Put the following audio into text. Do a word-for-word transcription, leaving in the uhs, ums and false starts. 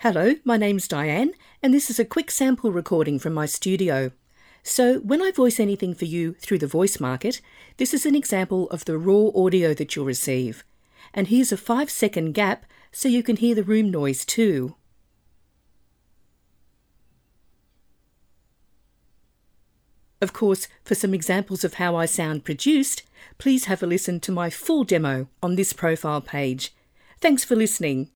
Hello, my name's Diane, and this is a quick sample recording from my studio. So when I voice anything for you through the Voice Market, this is an example of the raw audio that you'll receive. And here's a five second gap so you can hear the room noise too. Of course, for some examples of how I sound produced, please have a listen to my full demo on this profile page. Thanks for listening.